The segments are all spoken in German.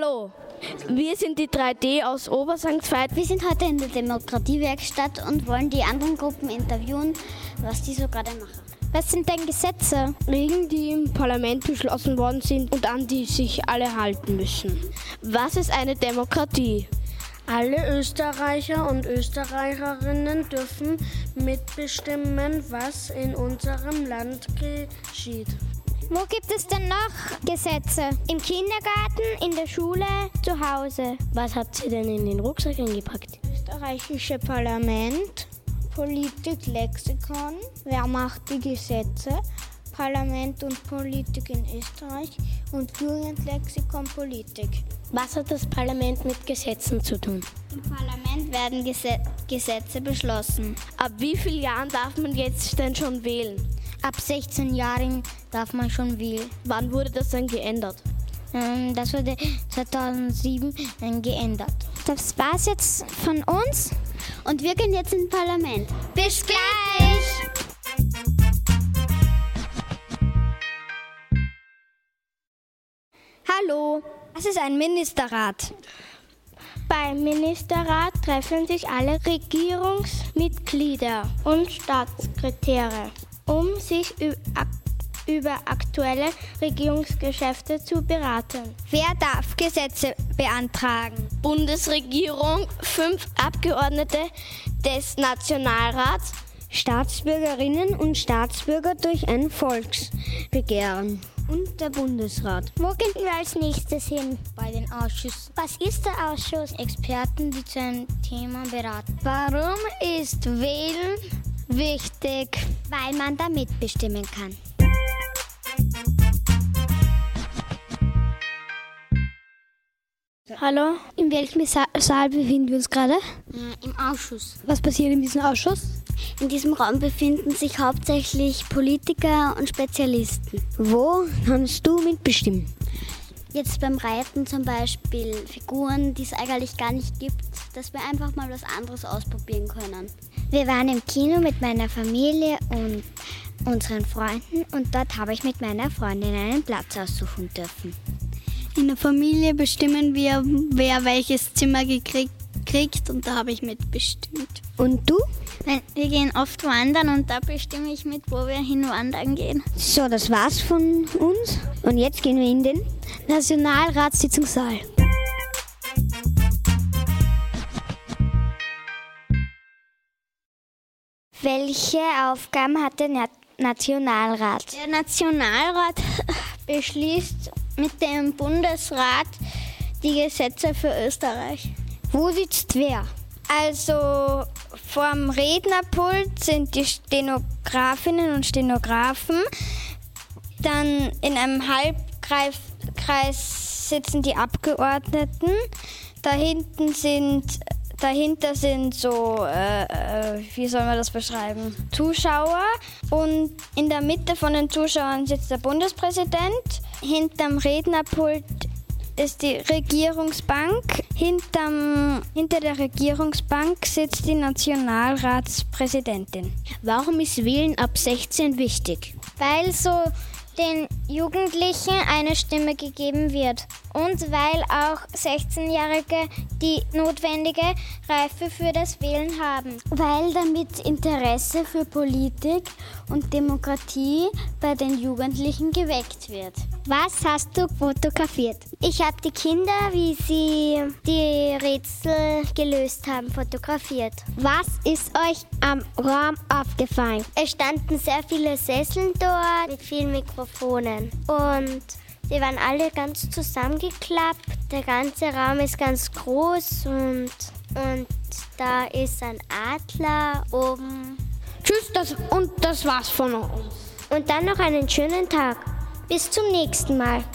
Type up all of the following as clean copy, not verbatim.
Hallo, wir sind die 3D aus Obersankt-Veit. Wir sind heute in der Demokratiewerkstatt und wollen die anderen Gruppen interviewen, was die so gerade machen. Was sind denn Gesetze? Regeln, die im Parlament beschlossen worden sind und an die sich alle halten müssen. Was ist eine Demokratie? Alle Österreicher und Österreicherinnen dürfen mitbestimmen, was in unserem Land geschieht. Wo gibt es denn noch Gesetze? Im Kindergarten, in der Schule, zu Hause. Was hat sie denn in den Rucksack eingepackt? Österreichische Parlament, Politik, Lexikon. Wer macht die Gesetze? Parlament und Politik in Österreich und Jugendlexikon Politik. Was hat das Parlament mit Gesetzen zu tun? Im Parlament werden Gesetze beschlossen. Ab wie vielen Jahren darf man jetzt denn schon wählen? Ab 16 Jahren darf man schon wählen. Wann wurde das dann geändert? Das wurde 2007 geändert. Das war's jetzt von uns und wir gehen jetzt ins Parlament. Bis gleich! Hallo, was ist ein Ministerrat? Beim Ministerrat treffen sich alle Regierungsmitglieder und Staatssekretäre, um sich über aktuelle Regierungsgeschäfte zu beraten. Wer darf Gesetze beantragen? Bundesregierung, 5 Abgeordnete des Nationalrats, Staatsbürgerinnen und Staatsbürger durch ein Volksbegehren. Und der Bundesrat. Wo gehen wir als nächstes hin? Bei den Ausschüssen. Was ist der Ausschuss? Experten, die zu einem Thema beraten. Warum ist Wählen wichtig? Weil man da mitbestimmen kann. Hallo, in welchem Saal befinden wir uns gerade? Im Ausschuss. Was passiert in diesem Ausschuss? In diesem Raum befinden sich hauptsächlich Politiker und Spezialisten. Wo kannst du mitbestimmen? Jetzt beim Reiten zum Beispiel Figuren, die es eigentlich gar nicht gibt, dass wir einfach mal was anderes ausprobieren können. Wir waren im Kino mit meiner Familie und unseren Freunden und dort habe ich mit meiner Freundin einen Platz aussuchen dürfen. In der Familie bestimmen wir, wer welches Zimmer kriegt und da habe ich mitbestimmt. Und du? Wir gehen oft wandern und da bestimme ich mit, wo wir hinwandern gehen. So, das war's von uns. Und jetzt gehen wir in den Nationalratssitzungssaal. Welche Aufgaben hat der Nationalrat? Der Nationalrat beschließt mit dem Bundesrat die Gesetze für Österreich. Wo sitzt wer? Also vorm Rednerpult sind die Stenografinnen und Stenografen. Dann in einem Halbkreis sitzen die Abgeordneten. Dahinter sind so, wie soll man das beschreiben? Zuschauer. Und in der Mitte von den Zuschauern sitzt der Bundespräsident. Hinterm Rednerpult ist die Regierungsbank. Hinter der Regierungsbank sitzt die Nationalratspräsidentin. Warum ist Wählen ab 16 wichtig? Weil so den Jugendlichen eine Stimme gegeben wird und weil auch 16-Jährige die notwendige Reife für das Wählen haben. Weil damit Interesse für Politik und Demokratie bei den Jugendlichen geweckt wird. Was hast du fotografiert? Ich habe die Kinder, wie sie die Rätsel gelöst haben, fotografiert. Was ist euch am Raum aufgefallen? Es standen sehr viele Sesseln dort mit vielen Mikrofonen und die waren alle ganz zusammengeklappt. Der ganze Raum ist ganz groß und da ist ein Adler oben. Tschüss, das war's von uns. Und dann noch einen schönen Tag. Bis zum nächsten Mal.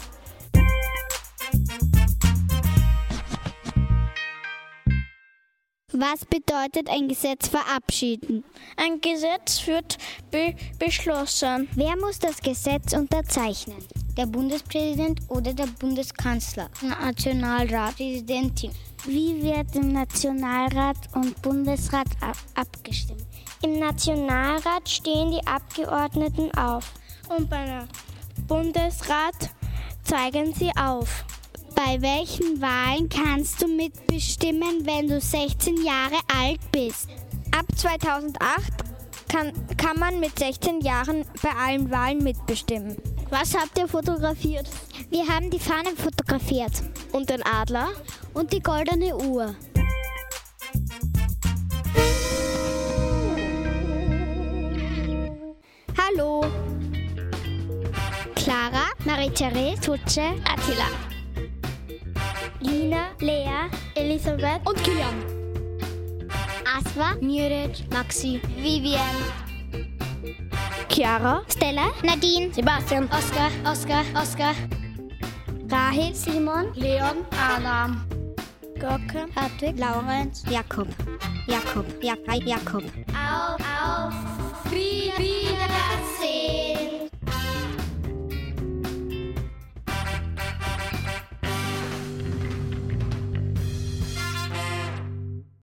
Was bedeutet ein Gesetz verabschieden? Ein Gesetz wird beschlossen. Wer muss das Gesetz unterzeichnen? Der Bundespräsident oder der Bundeskanzler? Nationalrat, Präsidentin. Wie wird im Nationalrat und Bundesrat abgestimmt? Im Nationalrat stehen die Abgeordneten auf. Und beim Bundesrat zeigen sie auf. Bei welchen Wahlen kannst du mitbestimmen, wenn du 16 Jahre alt bist? Ab 2008 kann man mit 16 Jahren bei allen Wahlen mitbestimmen. Was habt ihr fotografiert? Wir haben die Fahnen fotografiert. Und den Adler? Und die goldene Uhr. Hallo. Clara, Marie-Therese, Tutsche, Attila. Lina, Lea, Elisabeth und Kilian. Aswa, Muric, Maxi, Vivian, Chiara, Stella, Nadine, Sebastian, Oskar, Rahel, Simon, Leon, Adam, Gorka, Hartwig, Laurenz, Jakob. Auf!